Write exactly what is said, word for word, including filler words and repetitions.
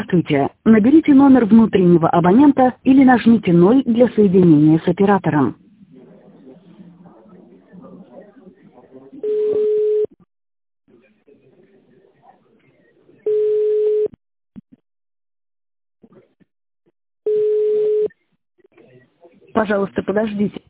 Здравствуйте. Наберите номер внутреннего абонента или нажмите ноль для соединения с оператором. Пожалуйста, подождите.